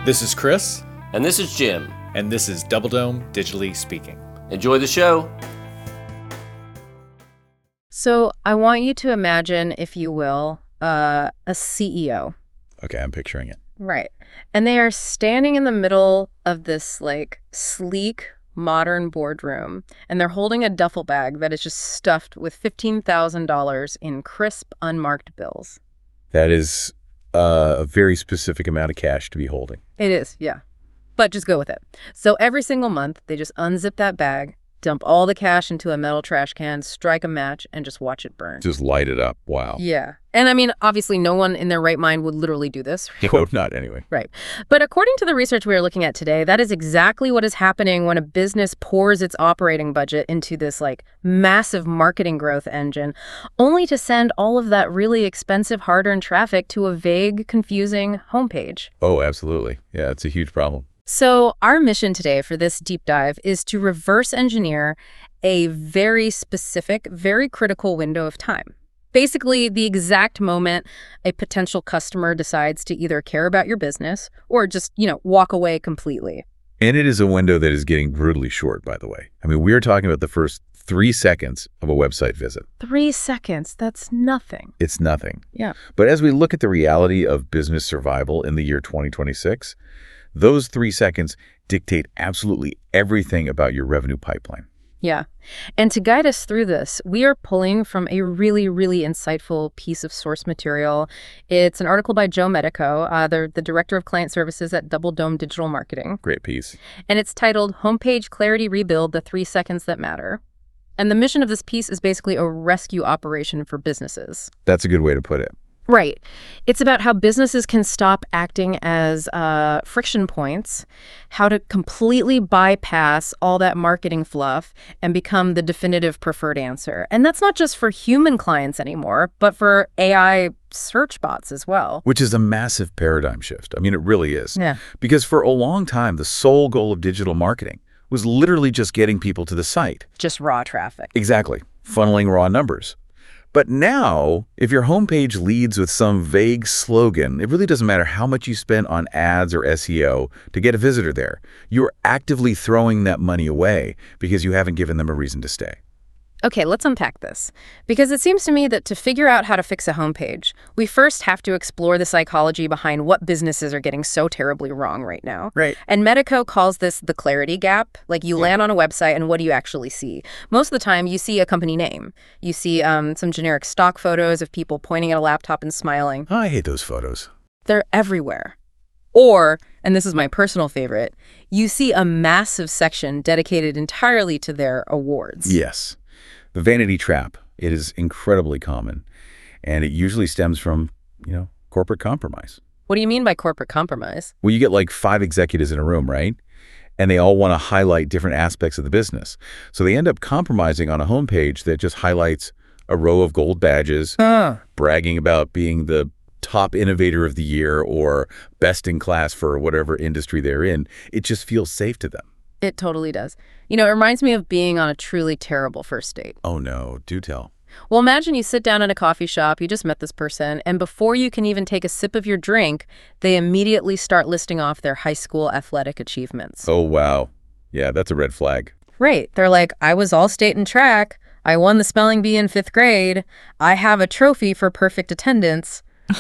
This is Chris. And this is Jim. And this is Double Dome Digitally Speaking. Enjoy the show. So I want you to imagine, if you will, a CEO. Okay, I'm picturing it. Right. And they are standing in the middle of this sleek, modern boardroom, and they're holding a duffel bag that is just stuffed with $15,000 in crisp, unmarked bills. That is a very specific amount of cash to be holding. It is, yeah. But just go with it. So every single month, they just unzip that bag, dump all the cash into a metal trash can, strike a match, and just watch it burn. Just light it up. Wow. Yeah. And I mean, obviously, no one in their right mind would literally do this. Hope not, anyway. Right. But according to the research we are looking at today, that is exactly what is happening when a business pours its operating budget into this massive marketing growth engine, only to send all of that really expensive hard-earned traffic to a vague, confusing homepage. Oh, absolutely. Yeah, it's a huge problem. So our mission today for this deep dive is to reverse engineer a very specific, very critical window of time. Basically, the exact moment a potential customer decides to either care about your business or just, walk away completely. And it is a window that is getting brutally short, by the way. I mean, we're talking about the first 3 seconds of a website visit. 3 seconds, that's nothing. It's nothing. Yeah. But as we look at the reality of business survival in the year 2026, those 3 seconds dictate absolutely everything about your revenue pipeline. Yeah. And to guide us through this, we are pulling from a really, really insightful piece of source material. It's an article by Joe Medico, the Director of Client Services at Double Dome Digital Marketing. Great piece. And it's titled Homepage Clarity Rebuild, the 3 Seconds That Matter. And the mission of this piece is basically a rescue operation for businesses. That's a good way to put it. Right. It's about how businesses can stop acting as friction points, how to completely bypass all that marketing fluff and become the definitive preferred answer. And that's not just for human clients anymore, but for AI search bots as well. Which is a massive paradigm shift. I mean, it really is. Yeah. Because for a long time, the sole goal of digital marketing was literally just getting people to the site. Just raw traffic. Exactly. Funneling raw numbers. But now, if your homepage leads with some vague slogan, it really doesn't matter how much you spend on ads or SEO to get a visitor there. You're actively throwing that money away because you haven't given them a reason to stay. Okay, let's unpack this. Because it seems to me that to figure out how to fix a homepage, we first have to explore the psychology behind what businesses are getting so terribly wrong right now. Right. And Medico calls this the clarity gap. You land on a website and what do you actually see? Most of the time, you see a company name. You see some generic stock photos of people pointing at a laptop and smiling. I hate those photos. They're everywhere. Or, and this is my personal favorite, you see a massive section dedicated entirely to their awards. Yes. The vanity trap, it is incredibly common, and it usually stems from, corporate compromise. What do you mean by corporate compromise? Well, you get 5 executives in a room, right? And they all want to highlight different aspects of the business. So they end up compromising on a homepage that just highlights a row of gold badges, bragging about being the top innovator of the year or best in class for whatever industry they're in. It just feels safe to them. It totally does. It reminds me of being on a truly terrible first date. Oh, no. Do tell. Well, imagine you sit down in a coffee shop, you just met this person, and before you can even take a sip of your drink, they immediately start listing off their high school athletic achievements. Oh, wow. Yeah, that's a red flag. Right. They're like, I was all-state in track. I won the spelling bee in 5th grade. I have a trophy for perfect attendance.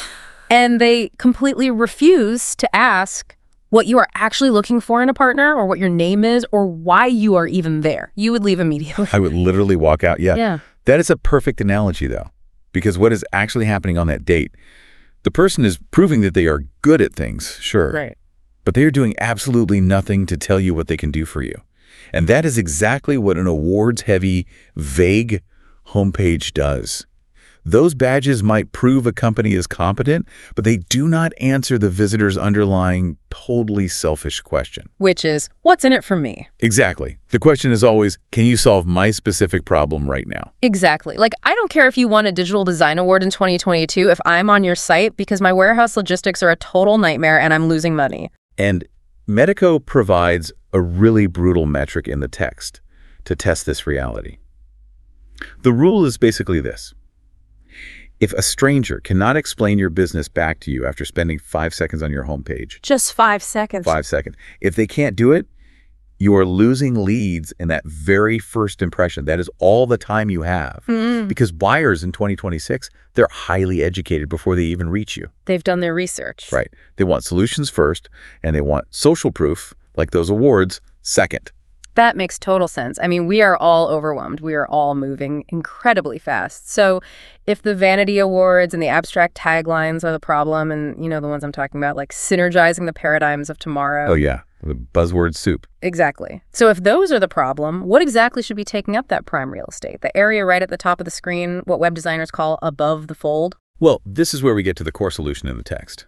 And they completely refuse to ask what you are actually looking for in a partner or what your name is or why you are even there. You would leave immediately. I would literally walk out. Yeah. That is a perfect analogy, though, because what is actually happening on that date, the person is proving that they are good at things, sure. Right. But they are doing absolutely nothing to tell you what they can do for you. And that is exactly what an awards-heavy, vague homepage does. Those badges might prove a company is competent, but they do not answer the visitor's underlying, totally selfish question. Which is, what's in it for me? Exactly. The question is always, can you solve my specific problem right now? Exactly. I don't care if you won a digital design award in 2022 if I'm on your site because my warehouse logistics are a total nightmare and I'm losing money. And Medico provides a really brutal metric in the text to test this reality. The rule is basically this. If a stranger cannot explain your business back to you after spending 5 seconds on your homepage, Just 5 seconds. 5 seconds, if they can't do it, you are losing leads in that very first impression. That is all the time you have. Because buyers in 2026, they're highly educated before they even reach you. They've done their research. Right. They want solutions first, and they want social proof, like those awards, second. That makes total sense. I mean, we are all overwhelmed. We are all moving incredibly fast. So if the vanity awards and the abstract taglines are the problem, and, the ones I'm talking about, like synergizing the paradigms of tomorrow. Oh, yeah. The buzzword soup. Exactly. So if those are the problem, what exactly should be taking up that prime real estate? The area right at the top of the screen, what web designers call above the fold? Well, this is where we get to the core solution in the text.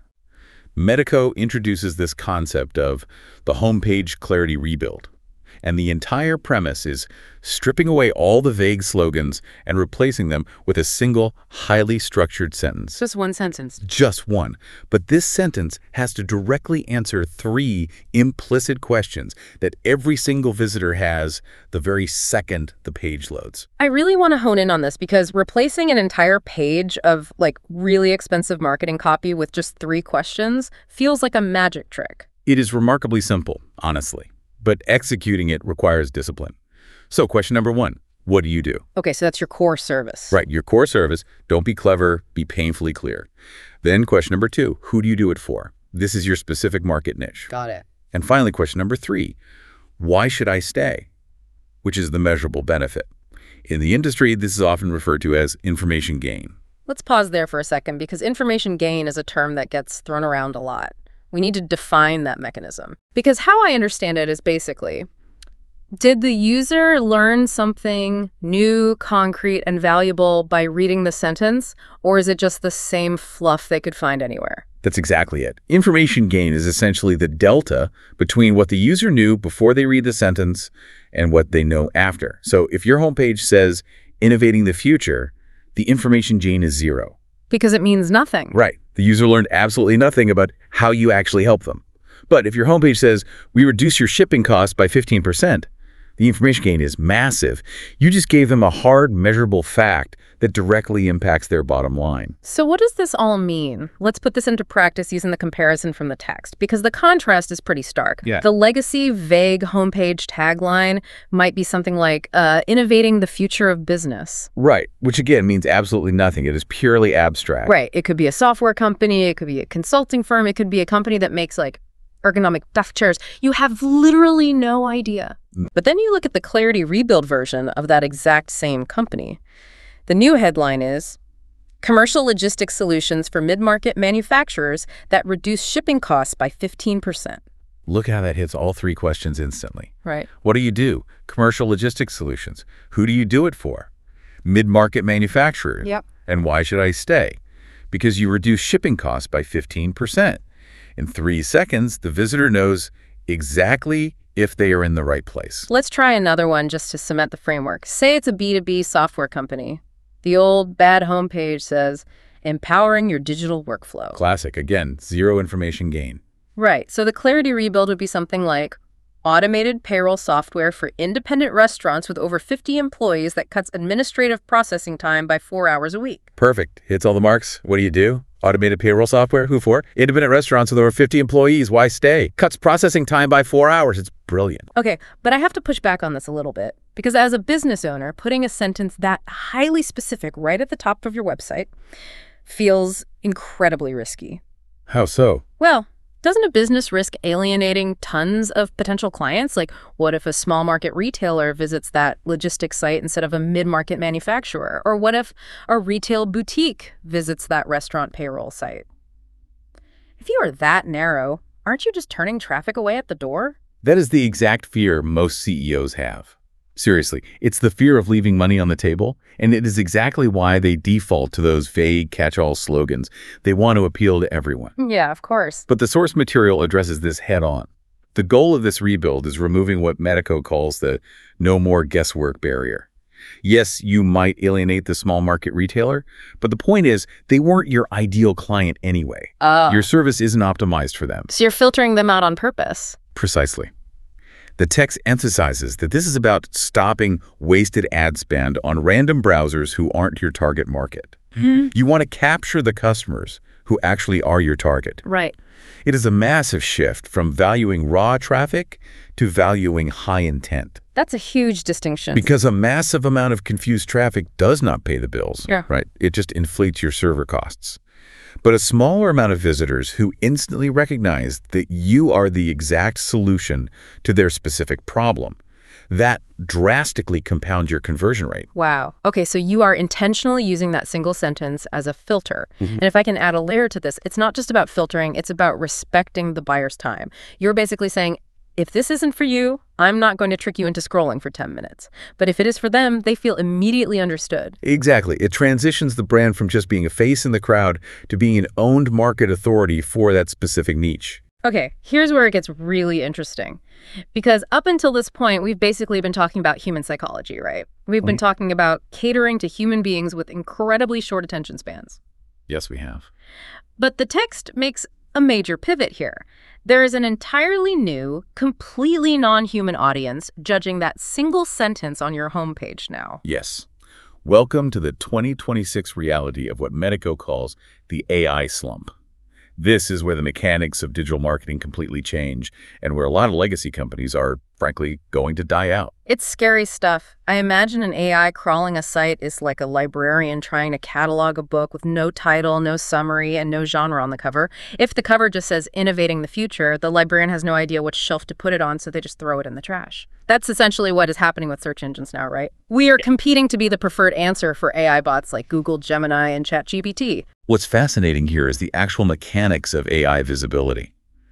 Medico introduces this concept of the homepage clarity rebuild. And the entire premise is stripping away all the vague slogans and replacing them with a single, highly structured sentence. Just one sentence. Just one. But this sentence has to directly answer 3 implicit questions that every single visitor has the very second the page loads. I really want to hone in on this because replacing an entire page of really expensive marketing copy with just 3 questions feels like a magic trick. It is remarkably simple, honestly. But executing it requires discipline. So question number 1, what do you do? Okay, so that's your core service. Right, your core service. Don't be clever, be painfully clear. Then question number 2, who do you do it for? This is your specific market niche. Got it. And finally, question number 3, why should I stay? Which is the measurable benefit. In the industry, this is often referred to as information gain. Let's pause there for a second because information gain is a term that gets thrown around a lot. We need to define that mechanism. Because how I understand it is basically, did the user learn something new, concrete, and valuable by reading the sentence, or is it just the same fluff they could find anywhere? That's exactly it. Information gain is essentially the delta between what the user knew before they read the sentence and what they know after. So if your homepage says, innovating the future, the information gain is 0. Because it means nothing. Right. The user learned absolutely nothing about how you actually help them. But if your homepage says, we reduce your shipping costs by 15%, the information gain is massive. You just gave them a hard, measurable fact that directly impacts their bottom line. So what does this all mean? Let's put this into practice using the comparison from the text, because the contrast is pretty stark. Yeah. The legacy, vague homepage tagline might be something like, innovating the future of business. Right, which again means absolutely nothing. It is purely abstract. Right. It could be a software company. It could be a consulting firm. It could be a company that makes ergonomic desk chairs. You have literally no idea. But then you look at the Clarity Rebuild version of that exact same company. The new headline is, Commercial Logistics Solutions for Mid-Market Manufacturers that Reduce Shipping Costs by 15%. Look how that hits all 3 questions instantly. Right. What do you do? Commercial logistics solutions. Who do you do it for? Mid-market manufacturers. Yep. And why should I stay? Because you reduce shipping costs by 15%. In 3 seconds, the visitor knows exactly if they are in the right place. Let's try another one just to cement the framework. Say it's a B2B software company. The old bad homepage says, empowering your digital workflow. Classic. Again, 0 information gain. Right. So the Clarity Rebuild would be something like, automated payroll software for independent restaurants with over 50 employees that cuts administrative processing time by 4 hours a week. Perfect. Hits all the marks. What do you do? Automated payroll software. Who for? Independent restaurants with over 50 employees. Why stay? Cuts processing time by 4 hours. It's brilliant. Okay, but I have to push back on this a little bit. Because as a business owner, putting a sentence that highly specific right at the top of your website feels incredibly risky. How so? Well, doesn't a business risk alienating tons of potential clients? What if a small market retailer visits that logistics site instead of a mid-market manufacturer? Or what if a retail boutique visits that restaurant payroll site? If you are that narrow, aren't you just turning traffic away at the door? That is the exact fear most CEOs have. Seriously, it's the fear of leaving money on the table, and it is exactly why they default to those vague catch-all slogans. They want to appeal to everyone. Yeah, of course. But the source material addresses this head-on. The goal of this rebuild is removing what Medico calls the no more guesswork barrier. Yes, you might alienate the small market retailer, but the point is they weren't your ideal client anyway. Your service isn't optimized for them. So you're filtering them out on purpose. Precisely. The text emphasizes that this is about stopping wasted ad spend on random browsers who aren't your target market. You want to capture the customers who actually are your target. Right. It is a massive shift from valuing raw traffic to valuing high intent. That's a huge distinction. Because a massive amount of confused traffic does not pay the bills, right? It just inflates your server costs. But a smaller amount of visitors who instantly recognize that you are the exact solution to their specific problem, that drastically compounds your conversion rate. Wow. Okay, so you are intentionally using that single sentence as a filter. And if I can add a layer to this, it's not just about filtering, it's about respecting the buyer's time. You're basically saying, if this isn't for you, I'm not going to trick you into scrolling for 10 minutes. But if it is for them, they feel immediately understood. Exactly. It transitions the brand from just being a face in the crowd to being an owned market authority for that specific niche. Okay, here's where it gets really interesting. Because up until this point, we've basically been talking about human psychology, right? We've been talking about catering to human beings with incredibly short attention spans. Yes, we have. But the text makes a major pivot here. There is an entirely new, completely non-human audience judging that single sentence on your homepage now. Yes. Welcome to the 2026 reality of what Medico calls the AI slump. This is where the mechanics of digital marketing completely change and where a lot of legacy companies are, frankly, going to die out. It's scary stuff. I imagine an AI crawling a site is like a librarian trying to catalog a book with no title, no summary, and no genre on the cover. If the cover just says innovating the future, the librarian has no idea which shelf to put it on, so they just throw it in the trash. That's essentially what is happening with search engines now, right? We are competing to be the preferred answer for AI bots like Google, Gemini, and ChatGPT. What's fascinating here is the actual mechanics of AI visibility.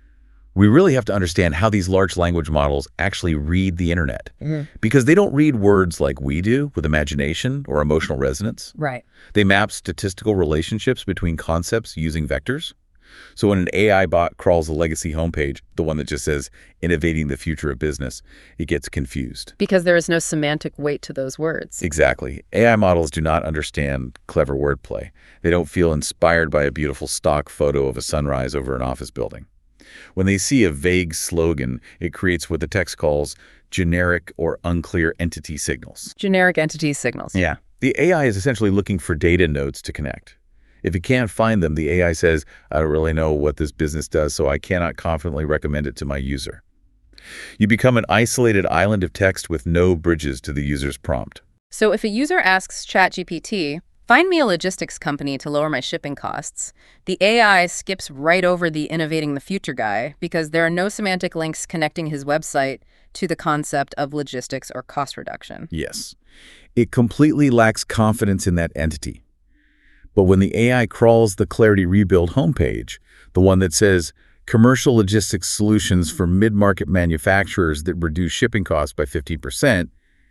We really have to understand how these large language models actually read the internet. Because they don't read words like we do with imagination or emotional resonance. Right. They map statistical relationships between concepts using vectors. So when an AI bot crawls a legacy homepage, the one that just says innovating the future of business, it gets confused. Because there is no semantic weight to those words. Exactly. AI models do not understand clever wordplay. They don't feel inspired by a beautiful stock photo of a sunrise over an office building. When they see a vague slogan, it creates what the text calls generic or unclear entity signals. Generic entity signals. Yeah. The AI is essentially looking for data nodes to connect. If it can't find them, the AI says, I don't really know what this business does, so I cannot confidently recommend it to my user. You become an isolated island of text with no bridges to the user's prompt. So if a user asks ChatGPT, find me a logistics company to lower my shipping costs, the AI skips right over the innovating the future guy because there are no semantic links connecting his website to the concept of logistics or cost reduction. Yes. It completely lacks confidence in that entity. But when the AI crawls the Clarity Rebuild homepage, the one that says commercial logistics solutions for mid-market manufacturers that reduce shipping costs by 15%,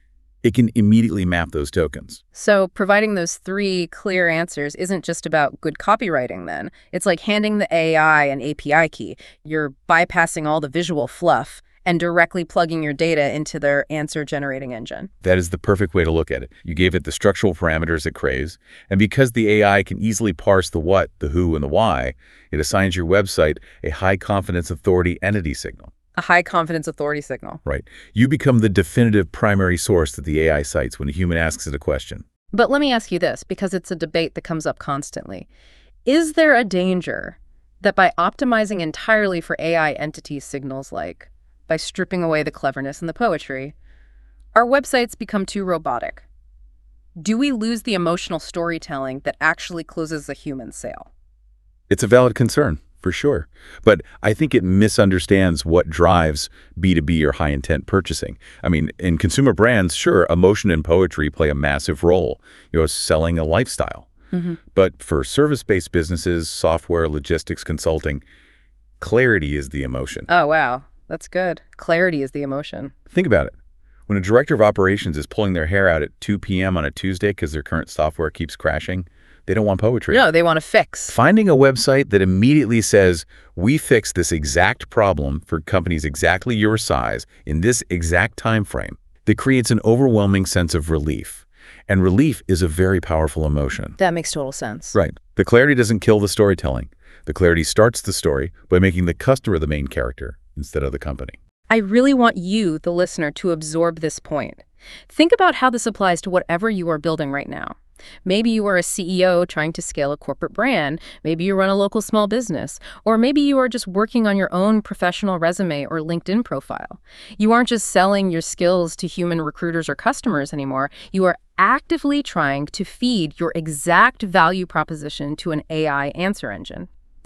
it can immediately map those tokens. So providing those three clear answers isn't just about good copywriting then. It's like handing the AI an API key. You're bypassing all the visual fluff and directly plugging your data into their answer-generating engine. That is the perfect way to look at it. You gave it the structural parameters it craves, and because the AI can easily parse the what, the who, and the why, it assigns your website a high-confidence authority entity signal. A high-confidence authority signal. Right. You become the definitive primary source that the AI cites when a human asks it a question. But let me ask you this, because it's a debate that comes up constantly. Is there a danger that by optimizing entirely for AI entity signals by stripping away the cleverness and the poetry, our websites become too robotic? Do we lose the emotional storytelling that actually closes a human sale? It's a valid concern, for sure. But I think it misunderstands what drives B2B or high-intent purchasing. I mean, in consumer brands, sure, emotion and poetry play a massive role, selling a lifestyle. But for service-based businesses, software, logistics, consulting, clarity is the emotion. Oh, wow. That's good. Clarity is the emotion. Think about it. When a director of operations is pulling their hair out at 2 p.m. on a Tuesday because their current software keeps crashing, they don't want poetry. No, they want to fix. Finding a website that immediately says, we fix this exact problem for companies exactly your size in this exact time frame, that creates an overwhelming sense of relief. And relief is a very powerful emotion. That makes total sense. Right. The clarity doesn't kill the storytelling. The clarity starts the story by making the customer the main character instead of the company. I really want you, the listener, to absorb this point. Think about how this applies to whatever you are building right now. Maybe you are a CEO trying to scale a corporate brand. Maybe you run a local small business. Or maybe you are just working on your own professional resume or LinkedIn profile. You aren't just selling your skills to human recruiters or customers anymore. You are actively trying to feed your exact value proposition to an AI answer engine.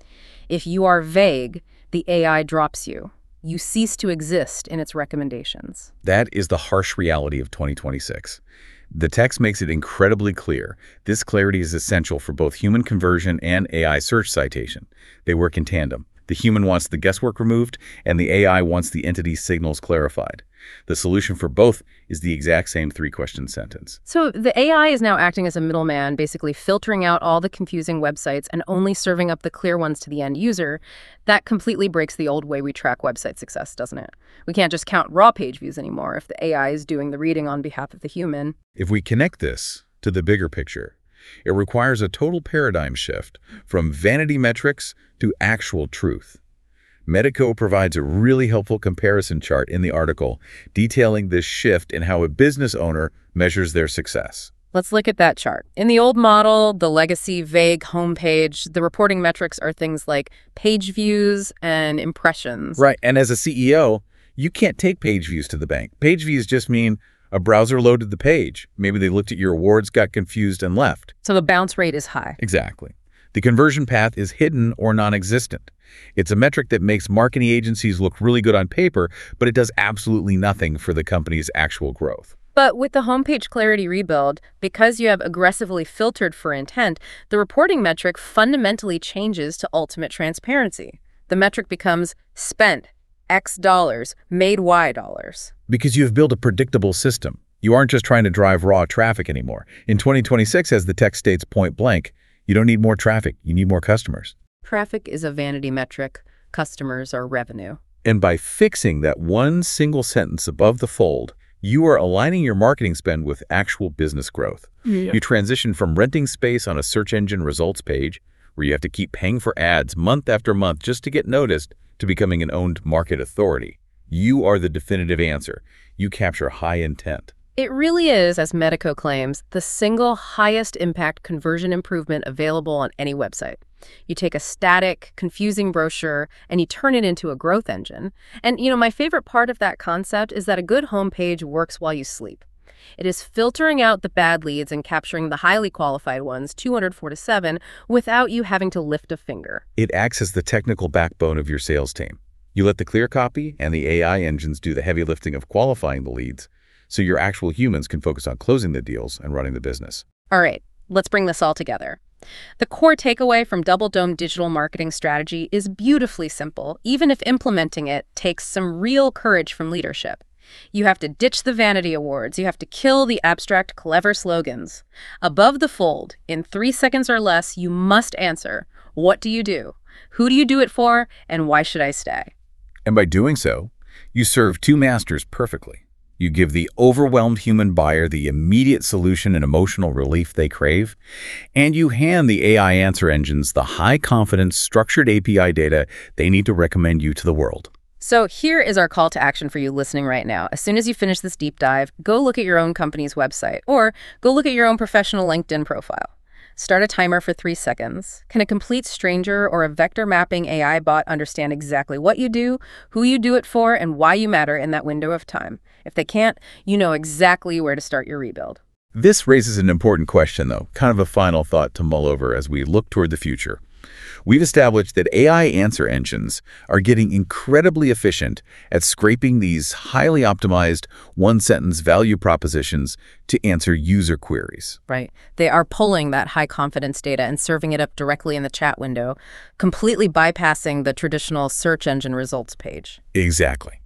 If you are vague, the AI drops you. You cease to exist in its recommendations. That is the harsh reality of 2026. The text makes it incredibly clear. This clarity is essential for both human conversion and AI search citation. They work in tandem. The human wants the guesswork removed, and the AI wants the entity's signals clarified. The solution for both is the exact same three-question sentence. So the AI is now acting as a middleman, basically filtering out all the confusing websites and only serving up the clear ones to the end user. That completely breaks the old way we track website success, doesn't it? We can't just count raw page views anymore if the AI is doing the reading on behalf of the human. If we connect this to the bigger picture, it requires a total paradigm shift from vanity metrics to actual truth. Medico provides a really helpful comparison chart in the article detailing this shift in how a business owner measures their success. Let's look at that chart. In the old model, the legacy vague homepage, the reporting metrics are things like page views and impressions. Right, and as a CEO, you can't take page views to the bank. Page views just mean a browser loaded the page. Maybe they looked at your awards, got confused, and left. So the bounce rate is high. Exactly. The conversion path is hidden or non-existent. It's a metric that makes marketing agencies look really good on paper, but it does absolutely nothing for the company's actual growth. But with the homepage clarity rebuild, because you have aggressively filtered for intent, the reporting metric fundamentally changes to ultimate transparency. The metric becomes spent X dollars, made Y dollars. Because you've built a predictable system. You aren't just trying to drive raw traffic anymore. In 2026, as the text states point blank, you don't need more traffic, you need more customers. Traffic is a vanity metric. Customers are revenue. And by fixing that one single sentence above the fold, you are aligning your marketing spend with actual business growth. You transition from renting space on a search engine results page, where you have to keep paying for ads month after month just to get noticed, to becoming an owned market authority. You are the definitive answer. You capture high intent. It really is, as Medico claims, the single highest impact conversion improvement available on any website. You take a static, confusing brochure and you turn it into a growth engine. And, my favorite part of that concept is that a good homepage works while you sleep. It is filtering out the bad leads and capturing the highly qualified ones, 204 to 7, without you having to lift a finger. It acts as the technical backbone of your sales team. You let the clear copy and the AI engines do the heavy lifting of qualifying the leads, so your actual humans can focus on closing the deals and running the business. All right, let's bring this all together. The core takeaway from Double Dome digital marketing strategy is beautifully simple, even if implementing it takes some real courage from leadership. You have to ditch the vanity awards. You have to kill the abstract, clever slogans. Above the fold, in 3 seconds or less, you must answer, what do you do? Who do you do it for? And why should I stay? And by doing so, you serve two masters perfectly. You give the overwhelmed human buyer the immediate solution and emotional relief they crave, and you hand the AI answer engines the high-confidence, structured API data they need to recommend you to the world. So here is our call to action for you listening right now. As soon as you finish this deep dive, go look at your own company's website, or go look at your own professional LinkedIn profile. Start a timer for 3 seconds. Can a complete stranger or a vector mapping AI bot understand exactly what you do, who you do it for, and why you matter in that window of time? If they can't, you know exactly where to start your rebuild. This raises an important question, though, kind of a final thought to mull over as we look toward the future. We've established that AI answer engines are getting incredibly efficient at scraping these highly optimized one-sentence value propositions to answer user queries. Right. They are pulling that high-confidence data and serving it up directly in the chat window, completely bypassing the traditional search engine results page. Exactly.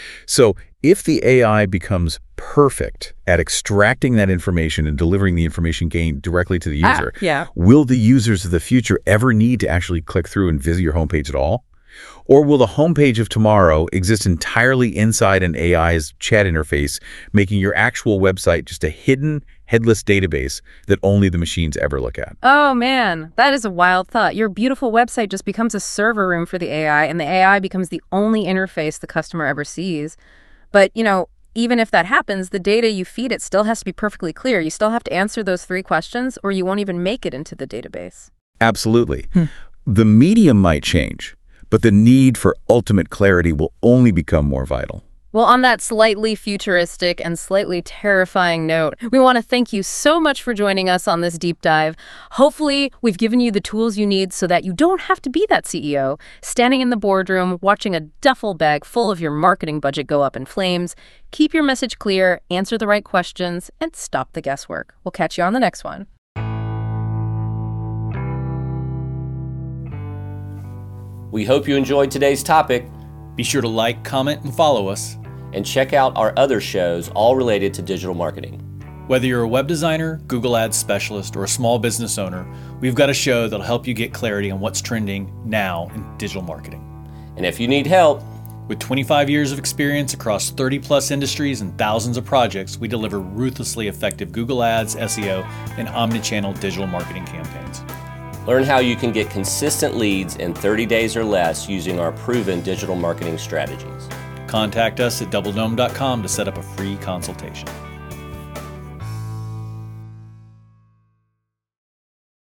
So if the AI becomes perfect at extracting that information and delivering the information gained directly to the user, will the users of the future ever need to actually click through and visit your homepage at all? Or will the homepage of tomorrow exist entirely inside an AI's chat interface, making your actual website just a hidden, headless database that only the machines ever look at? Oh man, that is a wild thought. Your beautiful website just becomes a server room for the AI, and the AI becomes the only interface the customer ever sees. But, even if that happens, the data you feed it still has to be perfectly clear. You still have to answer those 3 questions or you won't even make it into the database. Absolutely. The medium might change, but the need for ultimate clarity will only become more vital. Well, on that slightly futuristic and slightly terrifying note, we want to thank you so much for joining us on this deep dive. Hopefully, we've given you the tools you need so that you don't have to be that CEO, standing in the boardroom, watching a duffel bag full of your marketing budget go up in flames. Keep your message clear, answer the right questions, and stop the guesswork. We'll catch you on the next one. We hope you enjoyed today's topic. Be sure to like, comment, and follow us. And check out our other shows, all related to digital marketing. Whether you're a web designer, Google Ads specialist, or a small business owner, we've got a show that'll help you get clarity on what's trending now in digital marketing. And if you need help, with 25 years of experience across 30-plus industries and thousands of projects, we deliver ruthlessly effective Google Ads, SEO, and omnichannel digital marketing campaigns. Learn how you can get consistent leads in 30 days or less using our proven digital marketing strategies. Contact us at doubledome.com to set up a free consultation.